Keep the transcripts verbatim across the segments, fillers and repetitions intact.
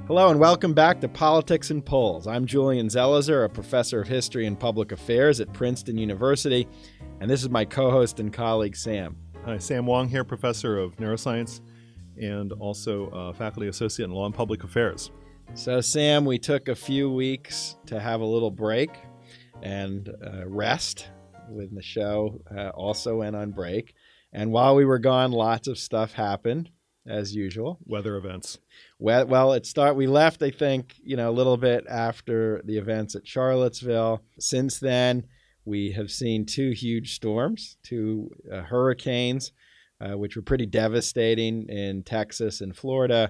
Hello and welcome back to Politics and Polls. I'm Julian Zelizer, a professor of history and public affairs at Princeton University, and this is my co-host and colleague, Sam. Hi, Sam Wong here, professor of neuroscience and also uh, faculty associate in law and public affairs. So, Sam, we took a few weeks to have a little break and uh, rest when the show uh, also went on break. And while we were gone, lots of stuff happened, as usual. Weather events. Well, well, it start. We left, I think, you know, a little bit after the events at Charlottesville. Since then, we have seen two huge storms, two uh, hurricanes, uh, which were pretty devastating in Texas and Florida.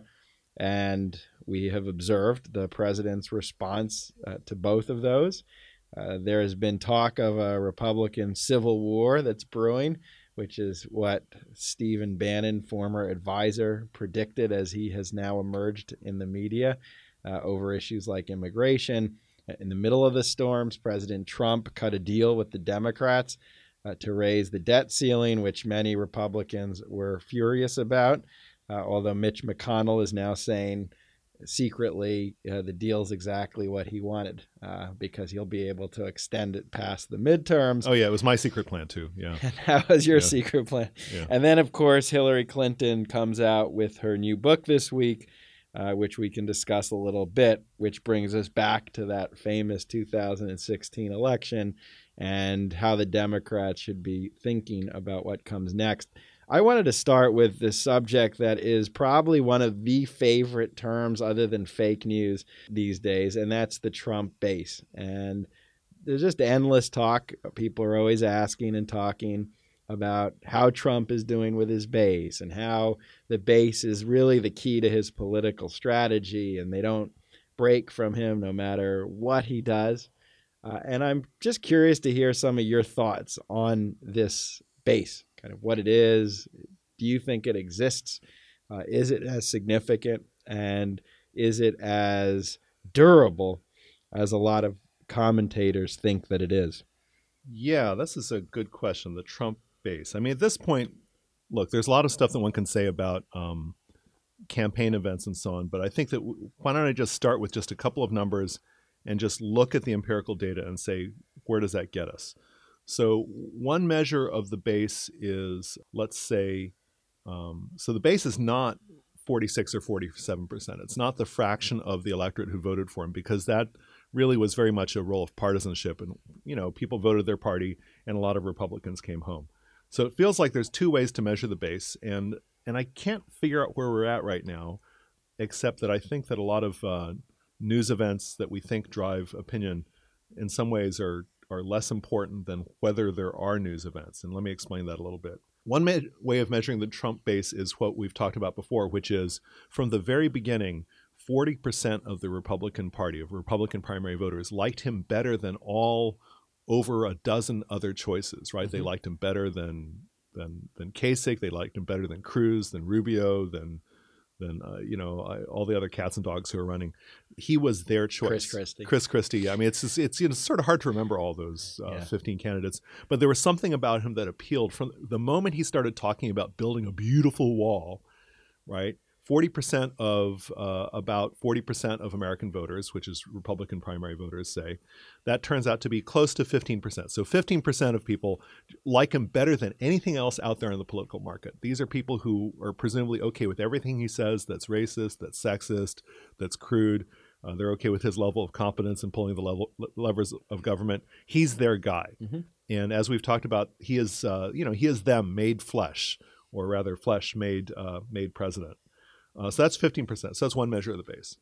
And we have observed the president's response uh, to both of those. Uh, there has been talk of a Republican civil war that's brewing, which is what Stephen Bannon, former advisor, predicted as he has now emerged in the media uh, over issues like immigration. In the middle of the storms, President Trump cut a deal with the Democrats uh, to raise the debt ceiling, which many Republicans were furious about, uh, although Mitch McConnell is now saying secretly uh, the deal's exactly what he wanted uh, because he'll be able to extend it past the midterms. Oh, yeah, it was my secret plan, too. Yeah. And that was your yeah. secret plan. Yeah. And then, of course, Hillary Clinton comes out with her new book this week, uh, which we can discuss a little bit, which brings us back to that famous two thousand sixteen election and how the Democrats should be thinking about what comes next. I wanted to start with the subject that is probably one of the favorite terms other than fake news these days, and that's the Trump base. And there's just endless talk. People are always asking and talking about how Trump is doing with his base and how the base is really the key to his political strategy, and they don't break from him no matter what he does. Uh, and I'm just curious to hear some of your thoughts on this base. Kind of what it is. Do you think it exists? Uh, is it as significant? And is it as durable as a lot of commentators think that it is? Yeah, this is a good question, the Trump base. I mean, at this point, look, there's a lot of stuff that one can say about um, campaign events and so on, but I think that w- why don't I just start with just a couple of numbers and just look at the empirical data and say, where does that get us? So one measure of the base is, let's say, um, so the base is not forty-six or forty-seven percent. It's not the fraction of the electorate who voted for him, because that really was very much a role of partisanship. And, you know, people voted their party and a lot of Republicans came home. So it feels like there's two ways to measure the base. And, and I can't figure out where we're at right now, except that I think that a lot of uh, news events that we think drive opinion in some ways are are less important than whether there are news events. And let me explain that a little bit. One me- way of measuring the Trump base is what we've talked about before, which is from the very beginning, forty percent of the Republican Party, of Republican primary voters, liked him better than all over a dozen other choices, right? Mm-hmm. They liked him better than than than Kasich. They liked him better than Cruz, than Rubio, than than uh, you know I, all the other cats and dogs who are running. He was their choice. Chris Christie. Chris Christie. I mean, it's just, it's you know it's sort of hard to remember all those uh, yeah. fifteen candidates, but there was something about him that appealed from the moment he started talking about building a beautiful wall, right? forty percent of uh, about forty percent of American voters, which is Republican primary voters, say that turns out to be close to fifteen percent. So fifteen percent of people like him better than anything else out there in the political market. These are people who are presumably okay with everything he says that's racist, that's sexist, that's crude. Uh, they're okay with his level of competence and pulling the level, levers of government. He's their guy. Mm-hmm. And as we've talked about, he is, uh, you know, he is them made flesh, or rather flesh made uh, made president. Uh, so that's fifteen percent. So that's one measure of the base.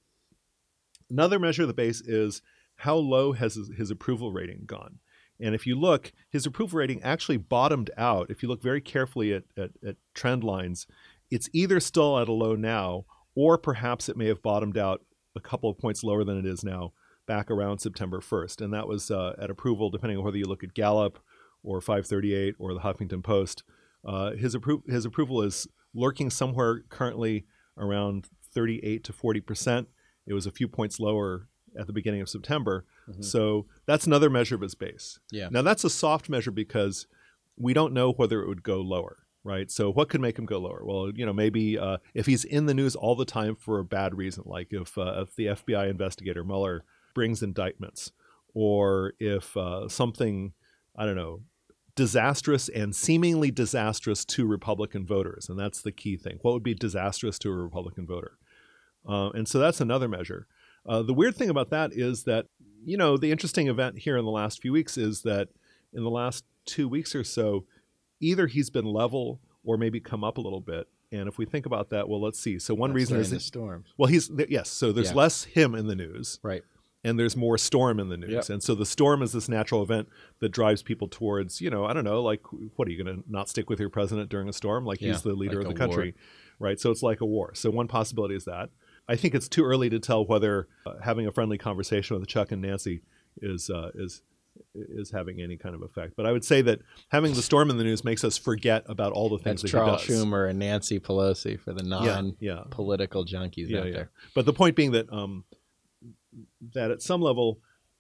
Another measure of the base is how low has his, his approval rating gone. And if you look, his approval rating actually bottomed out. If you look very carefully at, at, at trend lines, it's either still at a low now, or perhaps it may have bottomed out a couple of points lower than it is now back around September first. And that was uh, at approval, depending on whether you look at Gallup or five thirty-eight or the Huffington Post. Uh, his, appro- his approval is lurking somewhere currently around thirty-eight to forty percent. It was a few points lower at the beginning of September. Mm-hmm. So that's another measure of his base. Yeah. Now that's a soft measure because we don't know whether it would go lower. right? So what could make him go lower? Well, you know, maybe uh, if he's in the news all the time for a bad reason, like if, uh, if the F B I investigator Mueller brings indictments, or if uh, something, I don't know, disastrous and seemingly disastrous to Republican voters. And that's the key thing. What would be disastrous to a Republican voter? Uh, and so that's another measure. Uh, the weird thing about that is that, you know, the interesting event here in the last few weeks is that in the last two weeks or so, either he's been level or maybe come up a little bit. And if we think about that, well, let's see. So one That's reason is the that, storm. well, he's yes. So there's Yeah. less him in the news, Right. and there's more storm in the news. Yep. And so the storm is this natural event that drives people towards, you know, I don't know, like, what are you going to not stick with your president during a storm? Like Yeah, he's the leader like of the a country, right? So it's like a war. So one possibility is that. I think it's too early to tell whether uh, having a friendly conversation with Chuck and Nancy is uh, is is having any kind of effect. But I would say that having the storm in the news makes us forget about all the things That's that Charles he does. Schumer and Nancy Pelosi for the Yeah, yeah. non-political junkies Yeah, out yeah. there. But the point being that um, that at some level,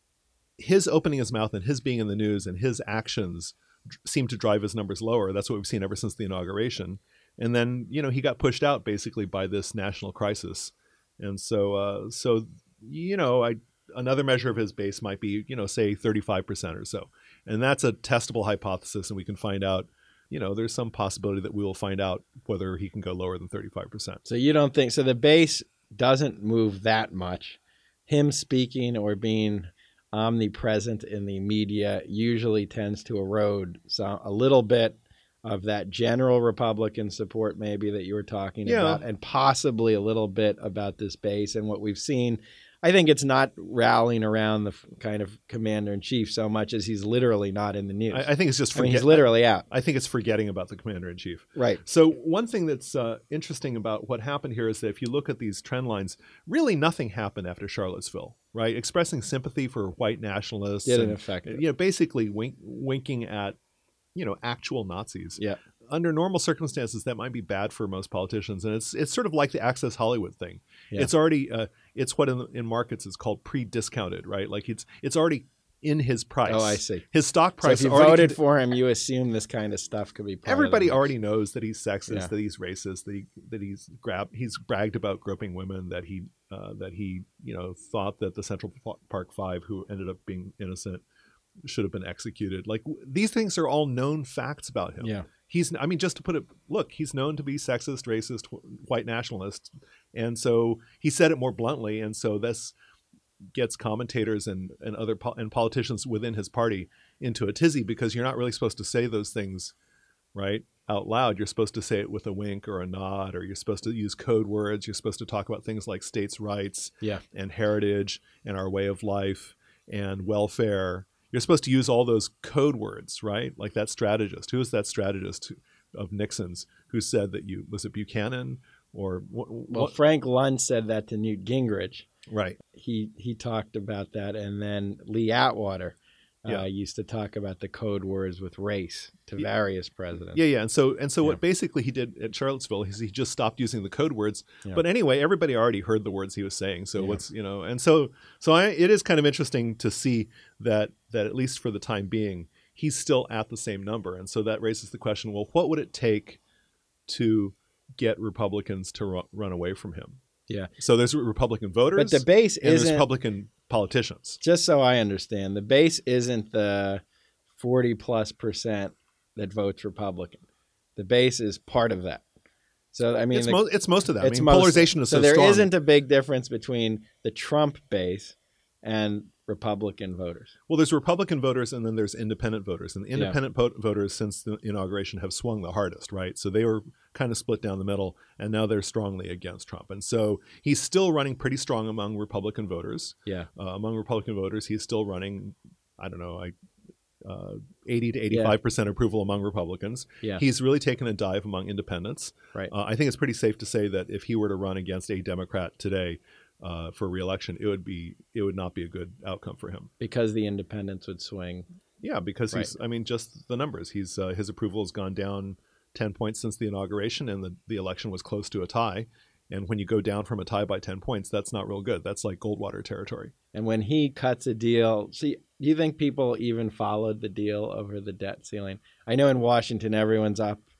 his opening his mouth and his being in the news and his actions d- seem to drive his numbers lower. That's what we've seen ever since the inauguration. And then, you know, he got pushed out basically by this national crisis. And so, uh, so you know, I another measure of his base might be, you know, say thirty-five percent or so. And that's a testable hypothesis, and we can find out, you know, there's some possibility that we will find out whether he can go lower than thirty-five percent. So you don't think so? The base doesn't move that much. Him speaking or being omnipresent in the media usually tends to erode some a little bit of that general Republican support, maybe that you were talking Yeah. about, and possibly a little bit about this base and what we've seen. I think it's not rallying around the f- kind of commander in chief so much as he's literally not in the news. I, I think it's just I mean, forget- he's literally out. I think it's forgetting about the commander in chief. Right. So one thing that's uh, interesting about what happened here is that if you look at these trend lines, really nothing happened after Charlottesville, right? Expressing sympathy for white nationalists, Didn't and, affect it. you know, basically wink, winking at, you know, actual Nazis. Yeah. Under normal circumstances, that might be bad for most politicians, and it's it's sort of like the Access Hollywood thing. Yeah. It's already uh, it's what in, in markets is called pre-discounted, right? Like it's it's already in his price. Oh, I see. His stock So price. if you already voted con- for him, you assume this kind of stuff could be part Everybody of the mix. already knows that he's sexist, Yeah. that he's racist, that he that he's grabbed, he's bragged about groping women, that he uh, that he you know thought that the Central Park Five, who ended up being innocent, should have been executed. Like w- these things are all known facts about him. Yeah. He's, I mean, just to put it, look, he's known to be sexist, racist, wh- white nationalist, and so he said it more bluntly, and so this gets commentators and and other po- and politicians within his party into a tizzy because you're not really supposed to say those things, right, out loud. You're supposed to say it with a wink or a nod, or you're supposed to use code words. You're supposed to talk about things like states' rights Yeah. and heritage and our way of life and welfare. You're supposed to use all those code words, right? Like that strategist. Who is that strategist of Nixon's who said that you, was it Buchanan or what? Well, Frank Lund said that to Newt Gingrich. Right. He he talked about that, and then Lee Atwater uh, Yeah. used to talk about the code words with race to various presidents. Yeah, yeah. And so and so Yeah. what basically he did at Charlottesville is he just stopped using the code words. Yeah. But anyway, everybody already heard the words he was saying. So Yeah. what's, you know, and so so I, it is kind of interesting to see that that at least for the time being, he's still at the same number. And so that raises the question, well, what would it take to get Republicans to ru- run away from him? Yeah. So there's Republican voters But the base and there's isn't, Republican politicians. just so I understand, the base isn't the forty plus percent that votes Republican. The base is part of that. So, I mean, It's, the- mo- it's most of that. I it's mean, most- polarization is so, so there strong. isn't a big difference between the Trump base and Republican voters. Well, there's Republican voters and then there's independent voters. And the Yeah. independent po- voters since the inauguration have swung the hardest, right? So they were kind of split down the middle, and now they're strongly against Trump. And so he's still running pretty strong among Republican voters. Yeah. Uh, among Republican voters, he's still running, I don't know, I, uh, eighty to eighty-five percent approval among Republicans. Yeah. He's really taken a dive among independents. Right. Uh, I think it's pretty safe to say that if he were to run against a Democrat today uh, for re-election, it would be it would not be a good outcome for him. Because the independents would swing. Yeah, because he's, Right. I mean, just the numbers. He's uh, his approval has gone down ten points since the inauguration, and the, the election was close to a tie. And when you go down from a tie by ten points, that's not real good. That's like Goldwater territory. And when he cuts a deal, see, do you think people even followed the deal over the debt ceiling? I know in Washington, everyone's up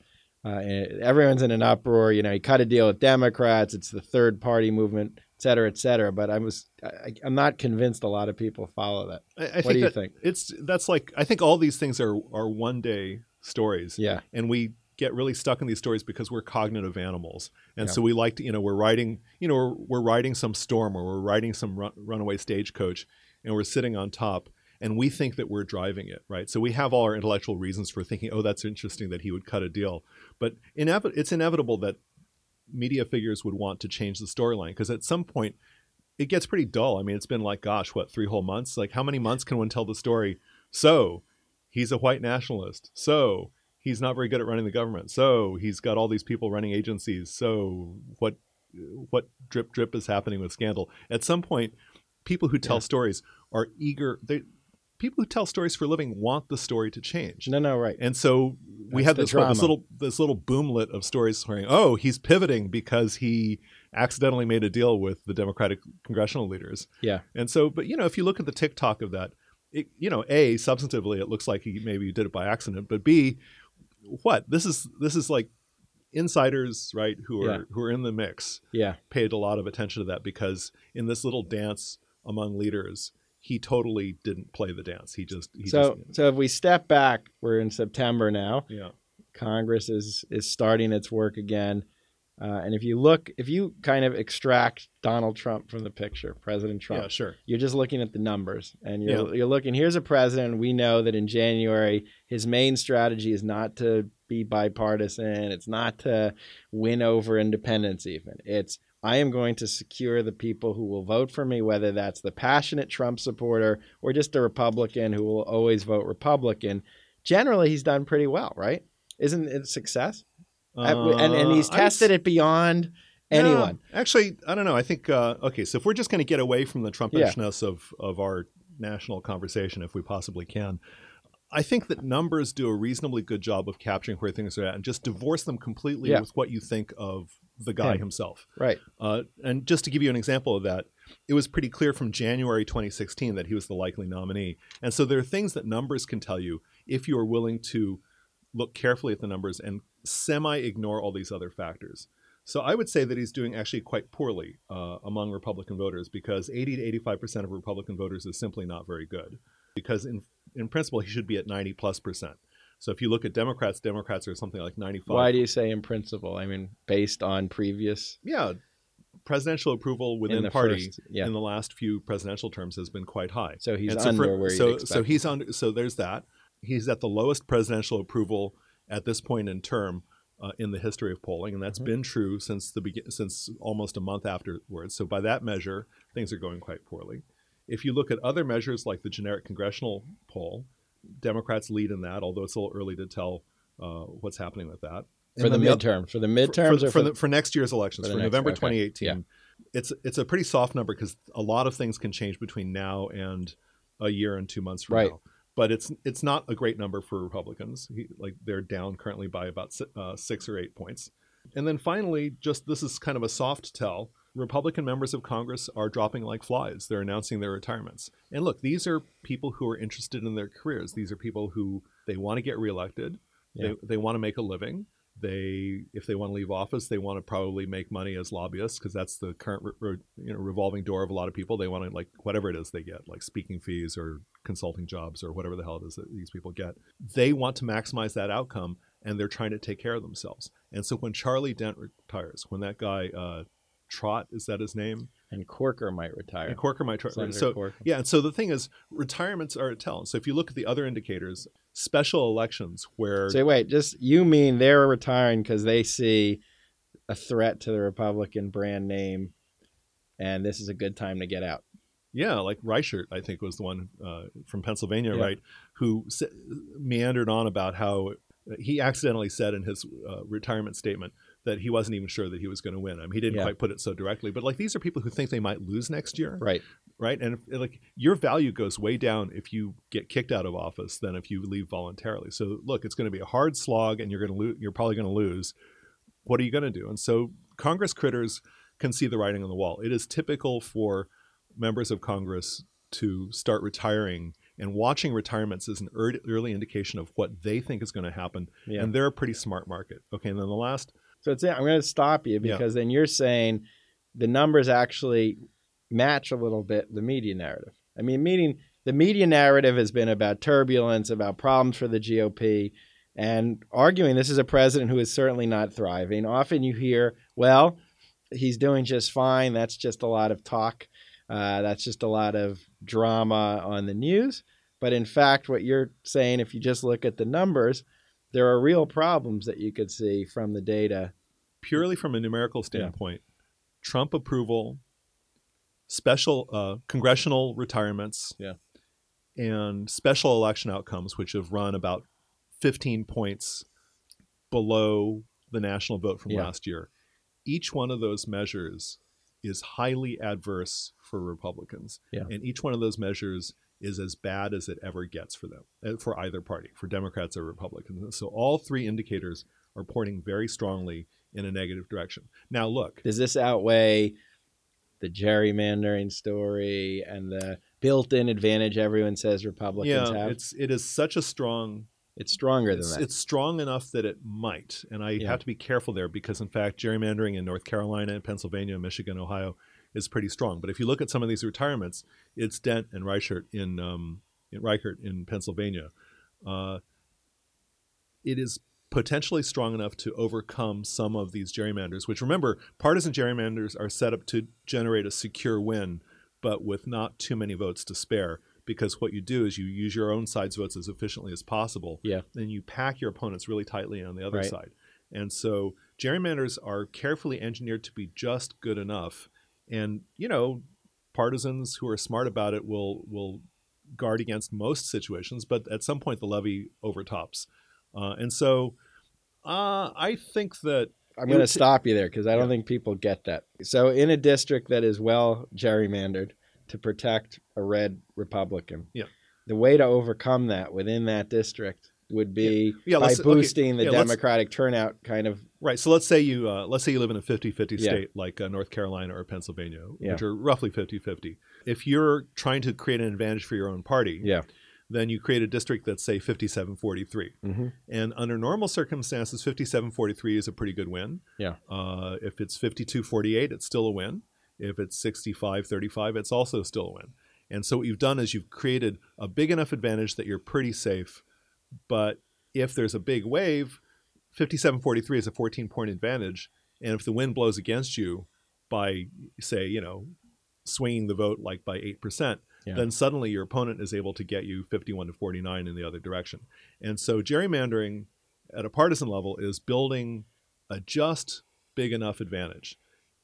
Uh, and everyone's in an uproar. You know, he cut a deal with Democrats. It's the third party movement, et cetera, et cetera. But I was, I, I'm not convinced a lot of people follow that. I, I what think do you that think? It's that's like I think all these things are are one day stories. Yeah. And we get really stuck in these stories because we're cognitive animals, and Yeah. so we like to, you know, we're riding, you know, we're, we're riding some storm or we're riding some run, runaway stagecoach, and we're sitting on top. And we think that we're driving it, right? So we have all our intellectual reasons for thinking, oh, that's interesting that he would cut a deal. But inev- it's inevitable that media figures would want to change the storyline because at some point it gets pretty dull. I mean, it's been like, gosh, what, three whole months? Like how many months can one tell the story? So he's a white nationalist. So he's not very good at running the government. So he's got all these people running agencies. So what what drip drip is happening with scandal? At some point, people who tell Yeah. stories are eager. They People who tell stories for a living want the story to change. No, no, right. And so we That's have the this, what, this drama. little this little boomlet of stories saying, oh, he's pivoting because he accidentally made a deal with the Democratic congressional leaders. Yeah. And so, but you know, if you look at the TikTok of that, it, you know, A, substantively, it looks like he maybe did it by accident, but B, what? This is this is like insiders, right, who are Yeah. who are in the mix Yeah. paid a lot of attention to that because in this little dance among leaders, he totally didn't play the dance. He just he So, just, so if we step back, we're in September now. yeah. Congress is is starting its work again. Uh, and if you look, if you kind of extract Donald Trump from the picture, President Trump, Yeah, sure. you're just looking at the numbers and you're, Yeah. you're looking, here's a president. We know that in January, his main strategy is not to be bipartisan. It's not to win over independents even. It's, I am going to secure the people who will vote for me, whether that's the passionate Trump supporter or just a Republican who will always vote Republican. Generally, he's done pretty well, right? Isn't it a success? Uh, and, and he's I tested would- it beyond No, anyone. actually, I don't know. I think, uh, okay, so if we're just going to get away from the Trumpishness of, of our national conversation, if we possibly can, I think that numbers do a reasonably good job of capturing where things are at and just divorce them completely Yeah. with what you think of the guy Him. himself. Right. Uh, and just to give you an example of that, it was pretty clear from January twenty sixteen that he was the likely nominee. And so there are things that numbers can tell you if you are willing to look carefully at the numbers and semi-ignore all these other factors. So I would say that he's doing actually quite poorly uh, among Republican voters because eighty to eighty-five percent of Republican voters is simply not very good. Because in in principle, he should be at ninety plus percent. So if you look at Democrats, Democrats are something like ninety-five. Why do you say in principle? I mean, based on previous Yeah, presidential approval within in the the party first, yeah. in the last few presidential terms has been quite high. So he's And so under for- where you'd so expect. so he's under. So there's that. He's at the lowest presidential approval at this point in term uh, in the history of polling, and that's Mhm. been true since the begin since almost a month afterwards. So by that measure, things are going quite poorly. If you look at other measures like the generic congressional poll, Democrats lead in that, although it's a little early to tell uh, what's happening with that. for the then oth- midterm, for the for- midterms, for, or for, the, for next year's elections, for for, the next- November okay. twenty eighteen. Yeah. It's it's a pretty soft number because a lot of things can change between now and a year and two months from Right. now. But it's it's not a great number for Republicans. He, like they're down currently by about si- uh, six or eight points. And then finally, just this is kind of a soft tell. Republican members of Congress are dropping like flies. They're announcing their retirements. And look, these are people who are interested in their careers. These are people who they want to get reelected. Yeah. They they want to make a living. They, if they want to leave office, they want to probably make money as lobbyists because that's the current re, re, you know, revolving door of a lot of people. They want to, like, whatever it is they get, like speaking fees or consulting jobs or whatever the hell it is that these people get. They want to maximize that outcome, and they're trying to take care of themselves. And so when Charlie Dent retires, when that guy uh, Trott, is that his name? and Corker might retire. And Corker might try. Senator So Corker. yeah, and so the thing is, retirements are a tell. So if you look at the other indicators, special elections where So wait, just you mean they're retiring because they see a threat to the Republican brand name, and this is a good time to get out. yeah, like Reichert, I think was the one uh, from Pennsylvania, Yeah. right, who s- meandered on about how he accidentally said in his uh, retirement statement that he wasn't even sure that he was going to win. I mean, he didn't Yeah. quite put it so directly, but like these are people who think they might lose next year. Right. Right. And if, like your value goes way down if you get kicked out of office than if you leave voluntarily. So look, it's going to be a hard slog and you're going to lose. You're probably going to lose. What are you going to do? And so Congress critters can see the writing on the wall. It is typical for members of Congress to start retiring And watching retirements is an early, early indication of what they think is going to happen. Yeah. And they're a pretty smart market. Okay, and then the last. So it's, I'm going to stop you because yeah. then you're saying the numbers actually match a little bit the media narrative. I mean, meaning the media narrative has been about turbulence, about problems for the G O P, and arguing this is a president who is certainly not thriving. Often you hear, well, he's doing just fine. That's just a lot of talk. Uh, that's just a lot of drama on the news. But in fact, what you're saying, if you just look at the numbers, there are real problems that you could see from the data. Purely from a numerical standpoint, yeah. Trump approval, special uh, congressional retirements, yeah. and special election outcomes, which have run about fifteen points below the national vote from yeah. last year. Each one of those measures is highly adverse for Republicans. Yeah. And each one of those measures is as bad as it ever gets for them, for either party, for Democrats or Republicans. So all three indicators are pointing very strongly in a negative direction. Now, look. Does this outweigh the gerrymandering story and the built-in advantage everyone says Republicans yeah, have? It's, it is such a strong... It's stronger than it's, that. It's strong enough that it might. And I yeah. have to be careful there because, in fact, gerrymandering in North Carolina, Pennsylvania, Michigan, Ohio is pretty strong. But if you look at some of these retirements, it's Dent and Reichert in, um, in, Reichert in Pennsylvania. Uh, it is potentially strong enough to overcome some of these gerrymanders, which, remember, partisan gerrymanders are set up to generate a secure win, but with not too many votes to spare. Because what you do is you use your own side's votes as efficiently as possible. Yeah. Then you pack your opponents really tightly on the other right. side. And so gerrymanders are carefully engineered to be just good enough. And, you know, partisans who are smart about it will will guard against most situations, but at some point the levee overtops. Uh, and so uh, I think that... I'm going to stop you there because I don't yeah. think people get that. So in a district that is well gerrymandered, to protect a red Republican. Yeah. The way to overcome that within that district would be yeah. Yeah, by boosting okay. the yeah, Democratic turnout kind of. Right. So let's say you uh, let's say you live in a fifty-fifty yeah. state like uh, North Carolina or Pennsylvania, yeah. which are roughly fifty-fifty. If you're trying to create an advantage for your own party, yeah. then you create a district that's, say, fifty-seven forty-three. Mm-hmm. And under normal circumstances, fifty-seven forty-three is a pretty good win. Yeah. Uh, if it's fifty-two forty-eight, it's still a win. If it's sixty-five thirty-five, it's also still a win. And so what you've done is you've created a big enough advantage that you're pretty safe. But if there's a big wave, fifty-seven forty-three is a fourteen-point advantage. And if the wind blows against you by, say, you know, swinging the vote like by eight percent, yeah. then suddenly your opponent is able to get you fifty-one to forty-nine in the other direction. And so gerrymandering at a partisan level is building a just big enough advantage.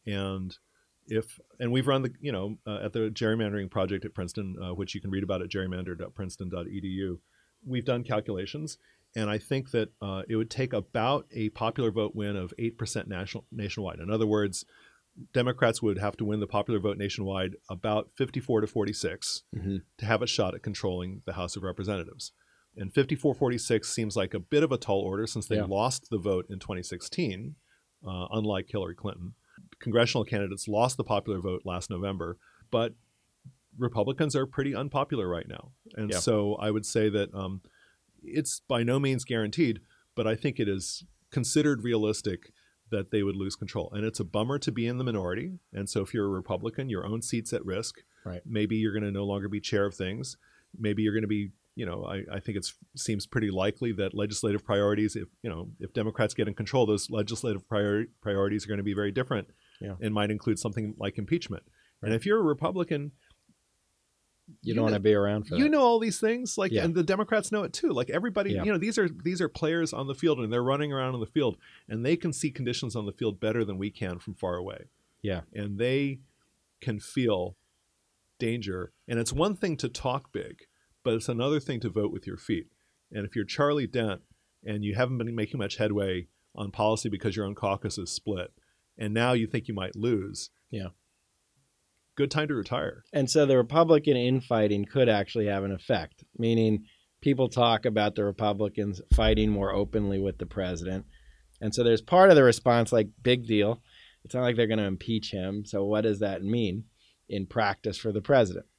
And if and we've run the you know uh, at the gerrymandering project at Princeton, uh, which you can read about at gerrymander dot princeton dot e d u, we've done calculations, and I think that uh, it would take about a popular vote win of eight percent national nationwide. In other words, Democrats would have to win the popular vote nationwide about fifty-four to forty-six mm-hmm. to have a shot at controlling the House of Representatives. And fifty-four forty-six seems like a bit of a tall order since they yeah. lost the vote in twenty sixteen, uh, unlike Hillary Clinton. Congressional candidates lost the popular vote last November, but Republicans are pretty unpopular right now. And yeah. so I would say that um, it's by no means guaranteed, but I think it is considered realistic that they would lose control. And it's a bummer to be in the minority. And so if you're a Republican, your own seat's at risk. Right. Maybe you're going to no longer be chair of things. Maybe you're going to be, you know, I, I think it seems pretty likely that legislative priorities, if, you know, if Democrats get in control, those legislative priori- priorities are going to be very different yeah. and might include something like impeachment. Right. And if you're a Republican, you, you don't know, want to be around for you that. know all these things, like, yeah. and the Democrats know it too. Like everybody, yeah. you know, these are these are players on the field, and they're running around on the field, and they can see conditions on the field better than we can from far away. Yeah, and they can feel danger. And it's one thing to talk big, but it's another thing to vote with your feet. And if you're Charlie Dent and you haven't been making much headway on policy because your own caucus is split, and now you think you might lose, yeah. good time to retire. And so the Republican infighting could actually have an effect, meaning people talk about the Republicans fighting more openly with the president. And so there's part of the response like, big deal. It's not like they're going to impeach him. So what does that mean in practice for the president?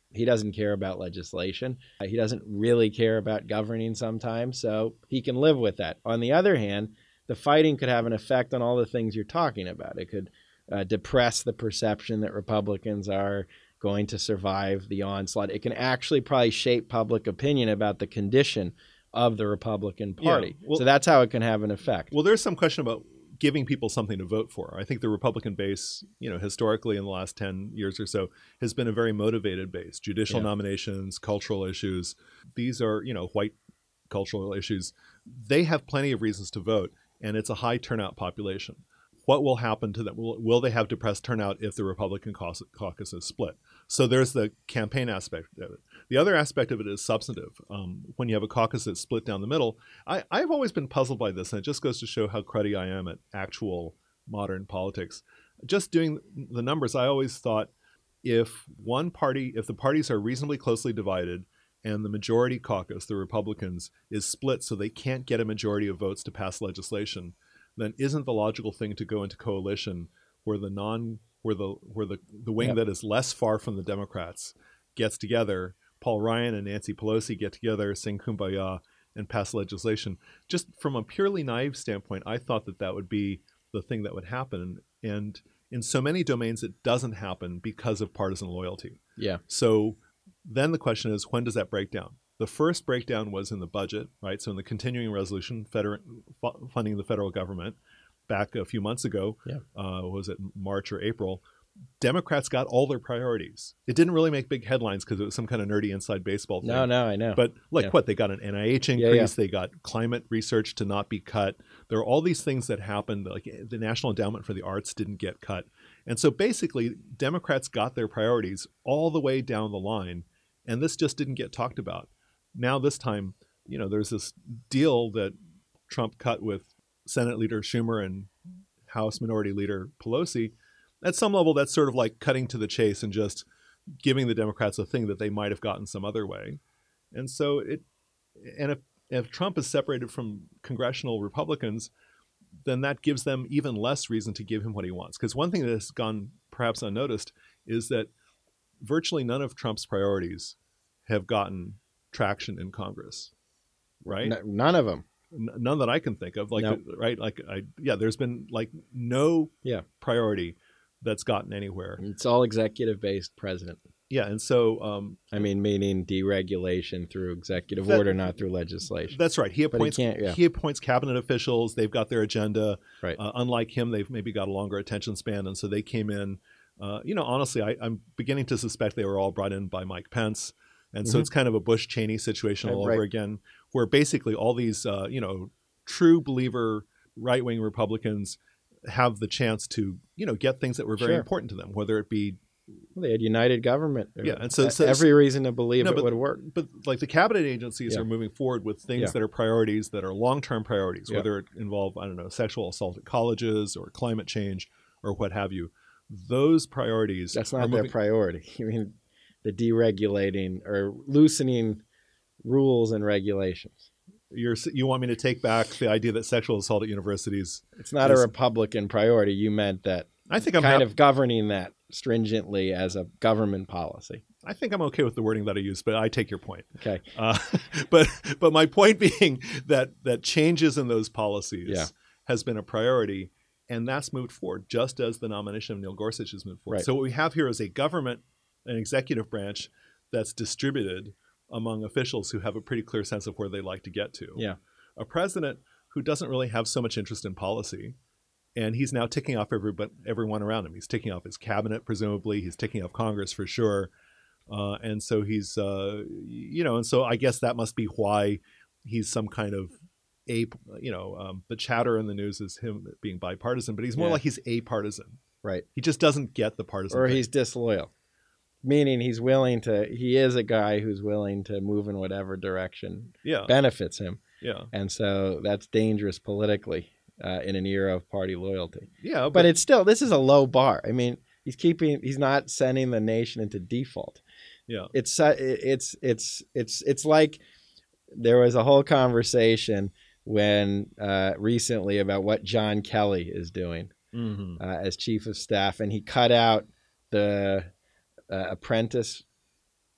He doesn't care about legislation. Uh, He doesn't really care about governing sometimes, so he can live with that. On the other hand, the fighting could have an effect on all the things you're talking about. It could uh, depress the perception that Republicans are going to survive the onslaught. It can actually probably shape public opinion about the condition of the Republican Party. Yeah, well- so that's how it can have an effect. Well, there's some question about giving people something to vote for. I think the Republican base, you know, historically in the last ten years or so, has been a very motivated base. Judicial Yeah. nominations, cultural issues. These are, you know, white cultural issues. They have plenty of reasons to vote, and it's a high turnout population. What will happen to them? Will, will they have depressed turnout if the Republican caucus, caucus is split? So there's the campaign aspect of it. The other aspect of it is substantive. Um, when you have a caucus that's split down the middle, I, I've always been puzzled by this, and it just goes to show how cruddy I am at actual modern politics. Just doing the numbers, I always thought if one party, if the parties are reasonably closely divided and the majority caucus, the Republicans, is split so they can't get a majority of votes to pass legislation, then isn't the logical thing to go into coalition where the non where the where the, the wing Yep. that is less far from the Democrats gets together, Paul Ryan and Nancy Pelosi get together, sing Kumbaya, and pass legislation. Just from a purely naive standpoint, I thought that that would be the thing that would happen. And in so many domains, it doesn't happen because of partisan loyalty. Yeah. So then the question is, when does that break down? The first breakdown was in the budget, right? So in the continuing resolution, feder- fu- funding the federal government back a few months ago, Yeah. uh, was it March or April? Democrats got all their priorities. It didn't really make big headlines because it was some kind of nerdy inside baseball thing. No, no, I know. But like Yeah. what? They got an N I H Yeah, increase. yeah. They got climate research to not be cut. There are all these things that happened. Like the National Endowment for the Arts didn't get cut. And so basically, Democrats got their priorities all the way down the line. And this just didn't get talked about. Now this time, you know, there's this deal that Trump cut with Senate Leader Schumer and House Minority Leader Pelosi. At some level, that's sort of like cutting to the chase and just giving the Democrats a thing that they might have gotten some other way. And so it, and if, if Trump is separated from congressional Republicans, then that gives them even less reason to give him what he wants. Because one thing that has gone perhaps unnoticed is that virtually none of Trump's priorities have gotten traction in Congress, right? N- none of them. N- none that I can think of. Like, Nope. right? Like, I yeah, there's been like no Yeah. priority that's gotten anywhere. It's all executive-based president. Yeah, and so um, I mean, meaning deregulation through executive That- order, not through legislation. that's right. He But he appoints can't, yeah. he appoints cabinet officials. They've got their agenda. Right. Uh, unlike him, they've maybe got a longer attention span, and so they came in. Uh, you know, honestly, I, I'm beginning to suspect they were all brought in by Mike Pence, and so Mhm. it's kind of a Bush Cheney situation all Right. over again, where basically all these uh, you know true believer right wing Republicans have the chance to you know get things that were very Sure. important to them, whether it be Well, they had united government. Yeah, and so- E- so- every reason to believe No, it but- would work. But like the cabinet agencies Yeah. are moving forward with things Yeah. that are priorities that are long-term priorities, Yeah. whether it involve, I don't know, sexual assault at colleges or climate change or what have you. Those priorities That's are not their moving- priority. I mean, the deregulating or loosening rules and regulations. You're, you want me to take back the idea that sexual assault at universities? It's not Is- a Republican priority. You meant that I think I'm kind hap- of governing that stringently as a government policy. I think I'm okay with the wording that I use, but I take your point. Okay. Uh, but but my point being that that changes in those policies Yeah. has been a priority, and that's moved forward, just as the nomination of Neil Gorsuch has moved forward. Right. So what we have here is a government, an executive branch that's distributed among officials who have a pretty clear sense of where they'd like to get to. Yeah. A president who doesn't really have so much interest in policy, and he's now ticking off every, but everyone around him. He's ticking off his cabinet, presumably. He's ticking off Congress for sure. Uh, and so he's, uh, you know, and so I guess that must be why he's some kind of ape, you know, um, the chatter in the news is him being bipartisan, but he's more Yeah. like he's apartisan. Right. He just doesn't get the partisan Or thing. he's disloyal, meaning he's willing to, he is a guy who's willing to move in whatever direction yeah, benefits him. yeah, And so that's dangerous politically uh, in an era of party loyalty. yeah. But, But it's still, this is a low bar. I mean, he's keeping, he's not sending the nation into default. yeah, It's, uh, it's, it's, it's, it's like there was a whole conversation when uh, recently about what John Kelly is doing hmm uh, as chief of staff, and he cut out the uh, apprentice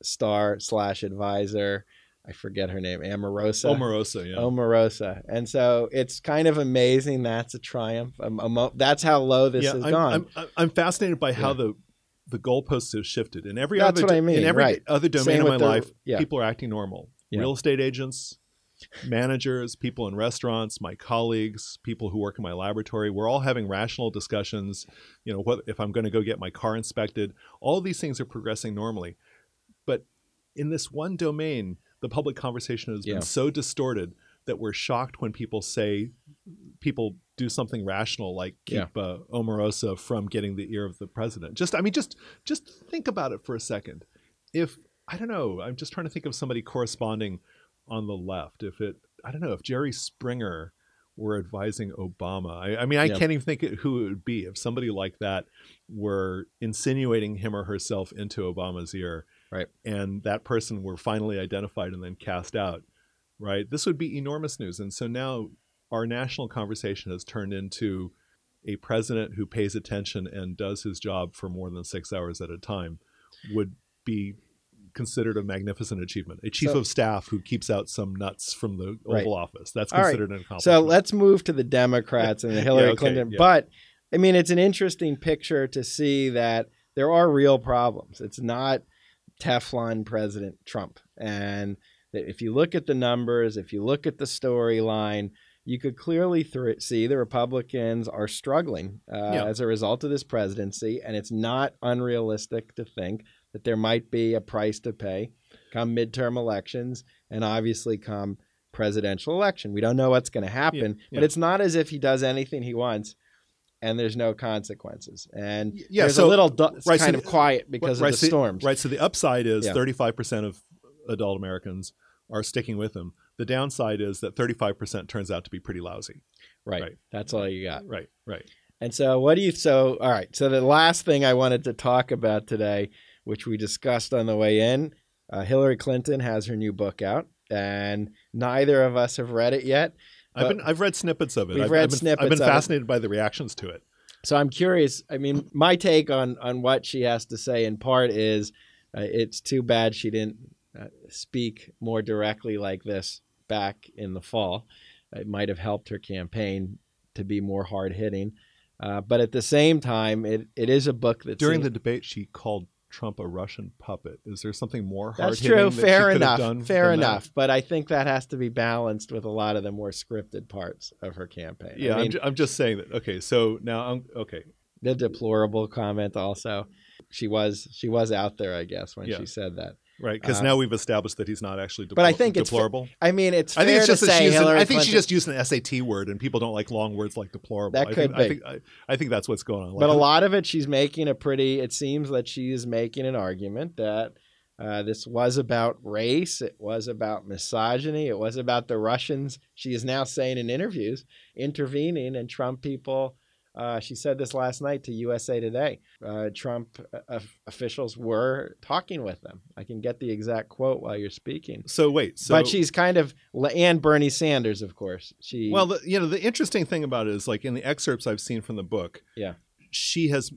star slash advisor. I forget her name, Omarosa. Omarosa, yeah. Omarosa. And so it's kind of amazing. That's a triumph. Um, um, that's how low this yeah, has I'm, gone. I'm, I'm fascinated by how Yeah. the the goalposts have shifted. In every That's other what I mean, in every right. other domain Same of my with the- life, yeah. people are acting normal. Yeah. Real estate agents, managers, people in restaurants, my colleagues, people who work in my laboratory, we're all having rational discussions. You know, what if I'm going to go get my car inspected? All these things are progressing normally. But in this one domain, the public conversation has Yeah. been so distorted that we're shocked when people say, people do something rational like keep uh, Omarosa from getting the ear of the president. Just, I mean, just, just think about it for a second. If, I don't know, I'm just trying to think of somebody corresponding on the left. If it, I don't know, if Jerry Springer were advising Obama, I, I mean, I Yeah. can't even think who it would be if somebody like that were insinuating him or herself into Obama's ear. Right. And that person were finally identified and then cast out, right? This would be enormous news. And so now our national conversation has turned into a president who pays attention and does his job for more than six hours at a time would be considered a magnificent achievement. A chief So- of staff who keeps out some nuts from the Right. Oval Office. That's All right. considered an accomplishment. So let's move to the Democrats and the Hillary Yeah, okay, Clinton. yeah. But I mean, it's an interesting picture to see that there are real problems. It's not Teflon President Trump. And that if you look at the numbers, if you look at the storyline, you could clearly th- see the Republicans are struggling uh, Yeah. as a result of this presidency. And it's not unrealistic to think that there might be a price to pay come midterm elections and obviously come presidential election. We don't know what's going to happen, Yeah, but yeah. it's not as if he does anything he wants and there's no consequences. And Yeah, there's so- a little du- right, so kind the- of quiet because right, of the so- storms. Right. So the upside is Yeah. thirty-five percent of adult Americans are sticking with him. The downside is that thirty-five percent turns out to be pretty lousy. Right. Right. That's all you got. Right. Right. And so what do you, so, all right. So the last thing I wanted to talk about today, which we discussed on the way in, uh, Hillary Clinton has her new book out and neither of us have read it yet. I've But- been I've read snippets of it. We've I've, read I've been, snippets I've been of it. fascinated by the reactions to it. So I'm curious. I mean, my take on, on what she has to say in part is uh, it's too bad she didn't uh, speak more directly like this back in the fall. It might have helped her campaign to be more hard hitting. Uh, but at the same time, it, it is a book that During seems- the debate, she called Trump a Russian puppet. Is there something more hard That's hitting true. that she Fair could have enough. done Fair than that? enough. But I think that has to be balanced with a lot of the more scripted parts of her campaign. Yeah, I mean, I'm, ju- I'm just saying that. Okay, so now I'm okay. the deplorable comment also. She was she was out there, I guess, when Yeah. she said that. Right, because Uh, now we've established that he's not actually deplor- But I think it's fa- deplorable. I mean, it's I fair think it's just to that say she used an, Hillary I think she Clinton- just used an S A T word, and people don't like long words like deplorable. That I could think, I be. think, I, I think that's what's going on. But a Like, lot of it, she's making a pretty. It seems that she is making an argument that uh, this was about race. It was about misogyny. It was about the Russians. She is now saying in interviews, intervening, and Trump people. Uh, she said this last night to U S A Today. Uh, Trump uh, officials were talking with them. I can get the exact quote while you're speaking. So wait, so but she's kind of, and Bernie Sanders, of course. She well, the, you know, the interesting thing about it is, like in the excerpts I've seen from the book, Yeah. she has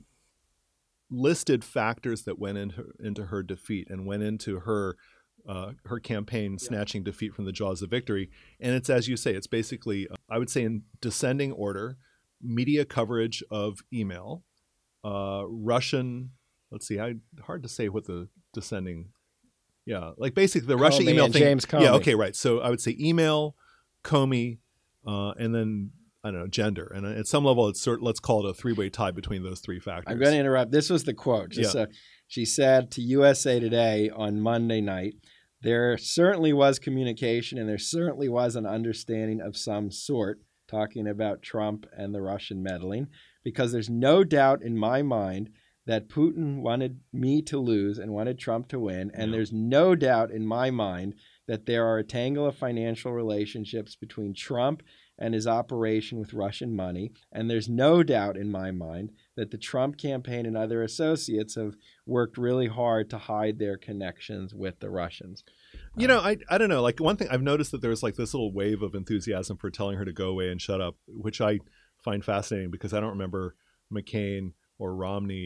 listed factors that went into into her defeat and went into her uh, her campaign snatching defeat from the jaws of victory. And it's, as you say, it's basically, uh, I would say, in descending order: media coverage of email, uh, Russian. Let's see, I hard to say what the descending. Yeah, like basically the Russian Comey email and thing. James Comey. Yeah, okay, right. So I would say email, Comey, uh, and then I don't know, gender. And at some level, it's sort. Let's call it a three-way tie between those three factors. I'm going to interrupt. This was the quote. Just, Yeah. uh, she said to U S A Today on Monday night, there certainly was communication and there certainly was an understanding of some sort, talking about Trump and the Russian meddling, because there's no doubt in my mind that Putin wanted me to lose and wanted Trump to win. And Yeah. there's no doubt in my mind that there are a tangle of financial relationships between Trump and his operation with Russian money. And there's no doubt in my mind that the Trump campaign and other associates have worked really hard to hide their connections with the Russians. You know, I I don't know. Like one thing I've noticed that there's like this little wave of enthusiasm for telling her to go away and shut up, which I find fascinating because I don't remember McCain or Romney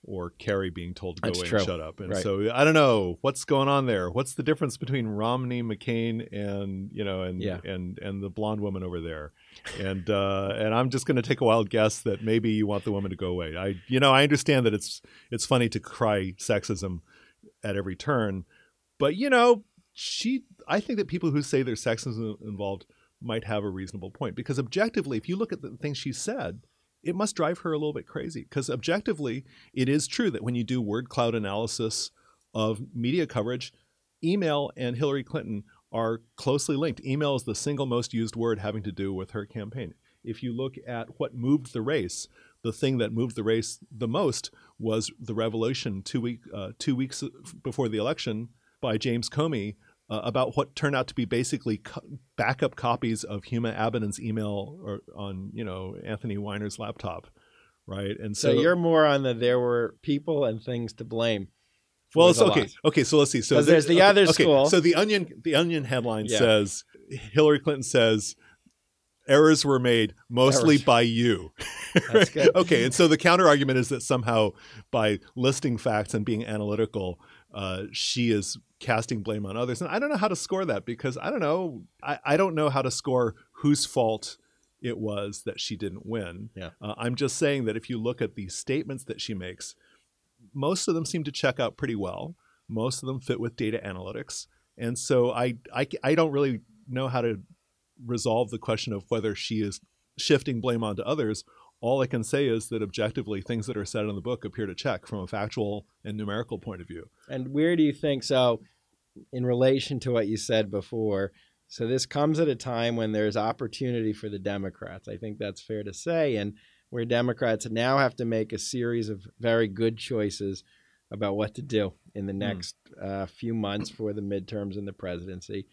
or Kerry being told to go That's away true. and shut up. And Right. so I don't know what's going on there. What's the difference between Romney, McCain, and you know, and Yeah. and and the blonde woman over there? And uh, and I'm just going to take a wild guess that maybe you want the woman to go away. I you know I understand that it's it's funny to cry sexism at every turn, but you know she I think that people who say there's sexism involved might have a reasonable point, because objectively, if you look at the things she said, it must drive her a little bit crazy, because objectively, it is true that when you do word cloud analysis of media coverage, email and Hillary Clinton are closely linked. Email is the single most used word having to do with her campaign. If you look at what moved the race, the thing that moved the race the most was the revelation two, week, uh, two weeks before the election by James Comey Uh, about what turned out to be basically co- backup copies of Huma Abedin's email or on, you know, Anthony Weiner's laptop, right? And So, so, you're more on the there were people and things to blame. for well, it's the okay. loss. Okay, so let's see. So 'Cause there's the okay, other okay, school. So the Onion, the Onion headline Yeah. says Hillary Clinton says errors were made mostly Errors. by you. That's good. Okay, and so the counter argument is that somehow by listing facts and being analytical, uh, she is casting blame on others. And I don't know how to score that, because I don't know. I, I don't know how to score whose fault it was that she didn't win. Yeah. Uh, I'm just saying that if you look at the statements that she makes, most of them seem to check out pretty well. Most of them fit with data analytics. And so I, I, I don't really know how to resolve the question of whether she is shifting blame onto others. All I can say is that objectively, things that are said in the book appear to check from a factual and numerical point of view. And where do you think, so in relation to what you said before, so this comes at a time when there's opportunity for the Democrats. I think that's fair to say. And where Democrats now have to make a series of very good choices about what to do in the next mm. uh, few months for the midterms and the presidency.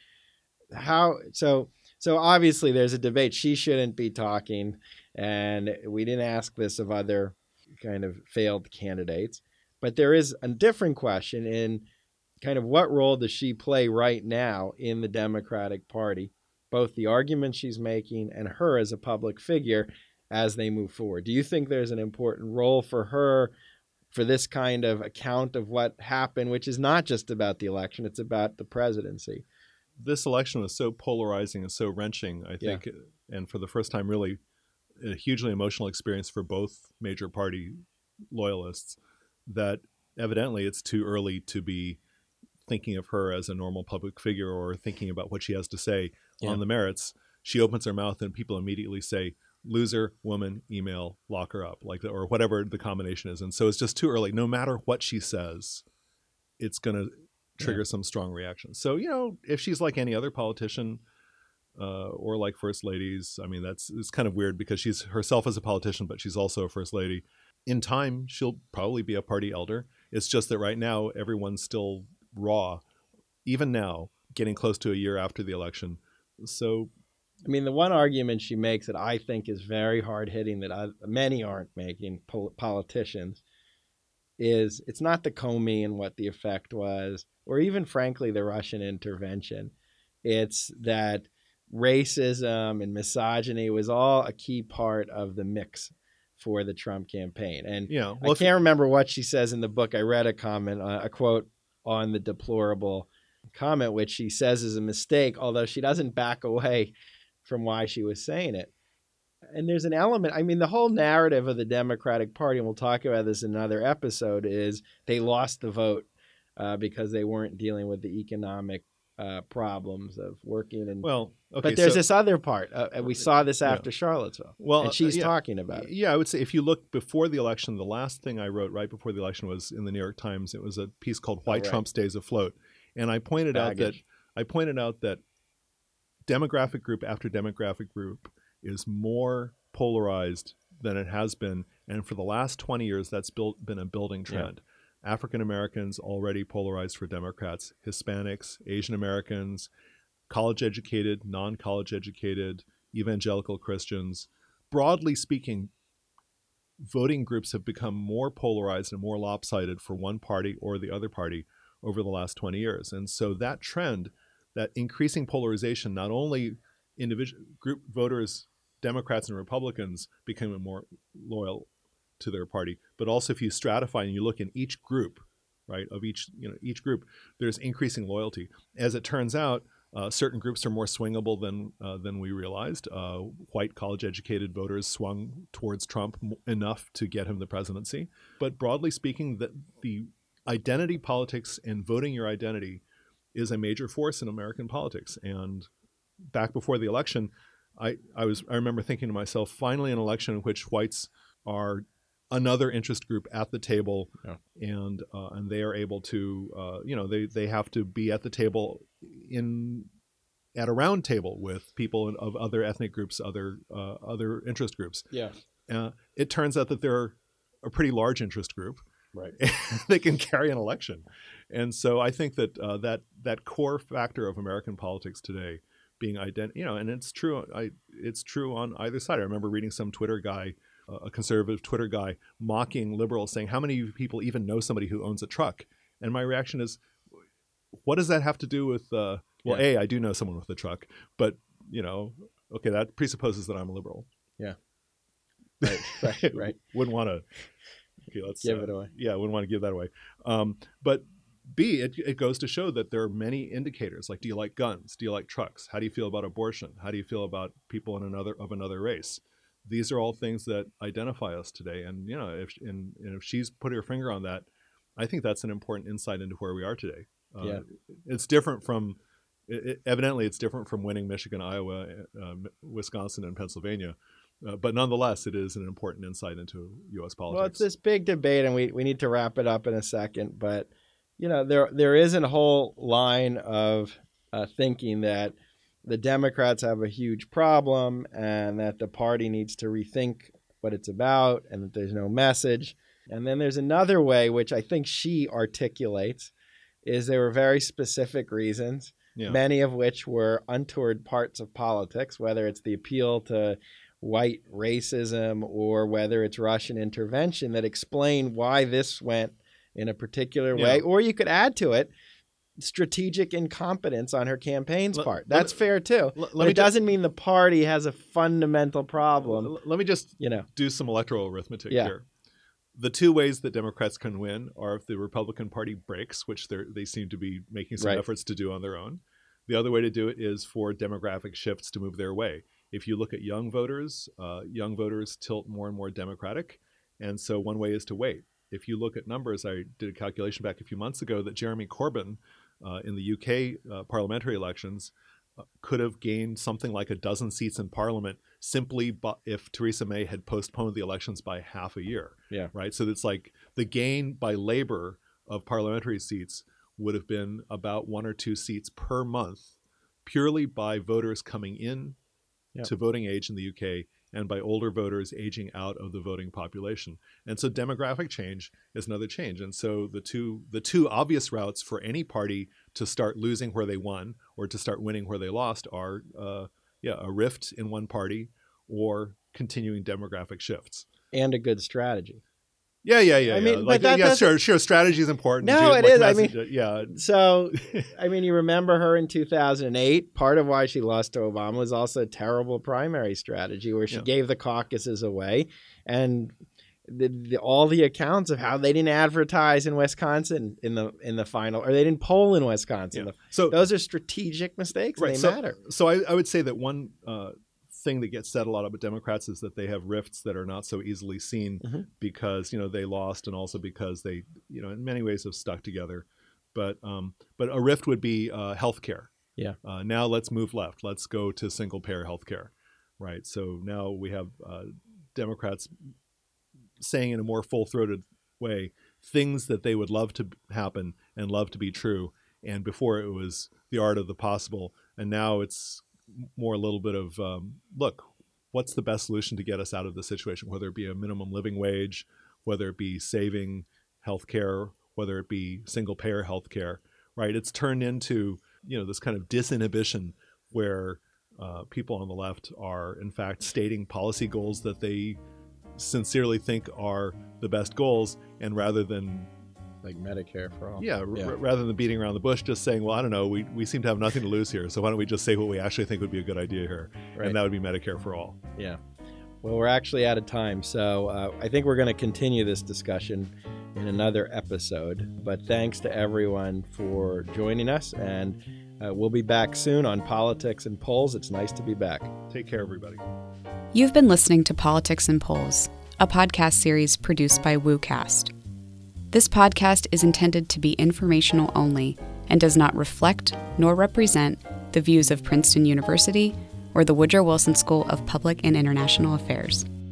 How, so, so obviously there's a debate. She shouldn't be talking. And we didn't ask this of other kind of failed candidates. But there is a different question in kind of what role does she play right now in the Democratic Party, both the arguments she's making and her as a public figure as they move forward. Do you think there's an important role for her for this kind of account of what happened, which is not just about the election, it's about the presidency? This election was so polarizing and so wrenching, I think, yeah. and for the first time really a hugely emotional experience for both major party loyalists, that evidently it's too early to be thinking of her as a normal public figure or thinking about what she has to say yeah. on the merits. She opens her mouth and people immediately say, loser, woman, email, lock her up, like, or whatever the combination is. And so it's just too early. No matter what she says, it's going to trigger yeah. some strong reaction. So, you know, if she's like any other politician uh, or like first ladies, I mean, that's it's kind of weird because she's herself as a politician, but she's also a first lady. In time, she'll probably be a party elder. It's just that right now, everyone's still raw, even now, getting close to a year after the election. So, I mean, the one argument she makes that I think is very hard-hitting that I, many aren't making, pol- politicians, is it's not the Comey and what the effect was, or even, frankly, the Russian intervention. It's that racism and misogyny was all a key part of the mix for the Trump campaign. And yeah, well, I can't remember what she says in the book. I read a comment, uh, a quote on the deplorable comment, which she says is a mistake, although she doesn't back away from why she was saying it. And there's an element, I mean, the whole narrative of the Democratic Party, and we'll talk about this in another episode, is they lost the vote uh, because they weren't dealing with the economic uh, problems of working. And well, okay, but there's so, this other part, uh, and we saw this after yeah. Charlottesville. Well, and she's uh, yeah, talking about it. Yeah, I would say if you look before the election, the last thing I wrote right before the election was in the New York Times. It was a piece called "Why oh, right. Trump Stays Afloat," and I pointed Baggage. out that I pointed out that demographic group after demographic group is more polarized than it has been, and for the last twenty years, that's built, been a building trend. Yeah. African Americans already polarized for Democrats, Hispanics, Asian Americans, college educated, non-college educated, evangelical Christians. Broadly speaking, voting groups have become more polarized and more lopsided for one party or the other party over the last twenty years. And so that trend, that increasing polarization, not only individual group voters, Democrats and Republicans becoming more loyal to their party. But also if you stratify and you look in each group, right, of each, you know, each group, there's increasing loyalty. As it turns out, uh, certain groups are more swingable than uh, than we realized. Uh, white college-educated voters swung towards Trump enough to get him the presidency. But broadly speaking, the, the identity politics and voting your identity is a major force in American politics. And back before the election, I, I was I remember thinking to myself, finally an election in which whites are another interest group at the table, yeah. and uh, and they are able to, uh, you know, they, they have to be at the table in at a round table with people in, of other ethnic groups, other uh, other interest groups. Yeah. Uh, it turns out that they're a pretty large interest group. Right. They can carry an election. And so I think that uh, that that core factor of American politics today being ident- you know, and it's true. I it's true on either side. I remember reading some Twitter guy, uh, a conservative Twitter guy, mocking liberals, saying, "How many people even know somebody who owns a truck?" And my reaction is, "What does that have to do with?" Uh, well, yeah. a, I do know someone with a truck, but you know, okay, that presupposes that I'm a liberal. Yeah. Right. Right. Right. Wouldn't want to. Okay, let's give uh, it away. Yeah, wouldn't want to give that away. Um, but B, it, it goes to show that there are many indicators. Like, do you like guns? Do you like trucks? How do you feel about abortion? How do you feel about people in another of another race? These are all things that identify us today. And you know, if and, and if she's put her finger on that, I think that's an important insight into where we are today. Uh, yeah. It's different from. It, it, evidently, it's different from winning Michigan, Iowa, uh, Wisconsin, and Pennsylvania. Uh, but nonetheless, it is an important insight into U S politics. Well, it's this big debate, and we, we need to wrap it up in a second. But, you know, there there is a whole line of uh, thinking that the Democrats have a huge problem and that the party needs to rethink what it's about and that there's no message. And then there's another way, which I think she articulates, is there were very specific reasons, yeah. many of which were untoward parts of politics, whether it's the appeal to white racism or whether it's Russian intervention, that explain why this went in a particular way. Yeah. Or you could add to it strategic incompetence on her campaign's let, part. That's let, fair too. Let, but let it doesn't just, mean the party has a fundamental problem. Let me just you know. do some electoral arithmetic yeah. here. The two ways that Democrats can win are if the Republican Party breaks, which they seem to be making some right. efforts to do on their own. The other way to do it is for demographic shifts to move their way. If you look at young voters, uh, young voters tilt more and more Democratic. And so one way is to wait. If you look at numbers, I did a calculation back a few months ago that Jeremy Corbyn uh, in the U K uh, parliamentary elections uh, could have gained something like a dozen seats in Parliament simply bu- if Theresa May had postponed the elections by half a year. Yeah. Right. So it's like the gain by Labour of parliamentary seats would have been about one or two seats per month purely by voters coming in Yep. to voting age in the U K and by older voters aging out of the voting population. And so demographic change is another change. And so the two the two obvious routes for any party to start losing where they won or to start winning where they lost are uh, yeah, a rift in one party or continuing demographic shifts. And a good strategy. Yeah, yeah, yeah. I mean, yeah. but like, that yeah, doesn't... sure, sure. Strategy is important. No, like it is. Message, I mean, yeah. So, I mean, you remember her in two thousand eight. Part of why she lost to Obama was also a terrible primary strategy where she yeah. gave the caucuses away, and the, the, all the accounts of how they didn't advertise in Wisconsin in the in the final, or they didn't poll in Wisconsin. Yeah. So those are strategic mistakes. Right, And they so, matter. So I, I would say that one. Uh, thing that gets said a lot about Democrats is that they have rifts that are not so easily seen mm-hmm. because, you know, they lost and also because they, you know, in many ways have stuck together. But um, but a rift would be uh, healthcare. Yeah. Uh, now let's move left. Let's go to single payer healthcare. Right. So now we have uh, Democrats saying in a more full throated way things that they would love to happen and love to be true. And before it was the art of the possible. And now it's more a little bit of, um, look, what's the best solution to get us out of the situation, whether it be a minimum living wage, whether it be saving healthcare, whether it be single payer healthcare, right? It's turned into, you know, this kind of disinhibition where uh, people on the left are, in fact, stating policy goals that they sincerely think are the best goals. And rather than like Medicare for all. Yeah, yeah. R- rather than beating around the bush, just saying, well, I don't know, we, we seem to have nothing to lose here, so why don't we just say what we actually think would be a good idea here, right. and that would be Medicare for all. Yeah. Well, we're actually out of time, so uh, I think we're going to continue this discussion in another episode. But thanks to everyone for joining us, and uh, we'll be back soon on Politics and Polls. It's nice to be back. Take care, everybody. You've been listening to Politics and Polls, a podcast series produced by WooCast. This podcast is intended to be informational only and does not reflect nor represent the views of Princeton University or the Woodrow Wilson School of Public and International Affairs.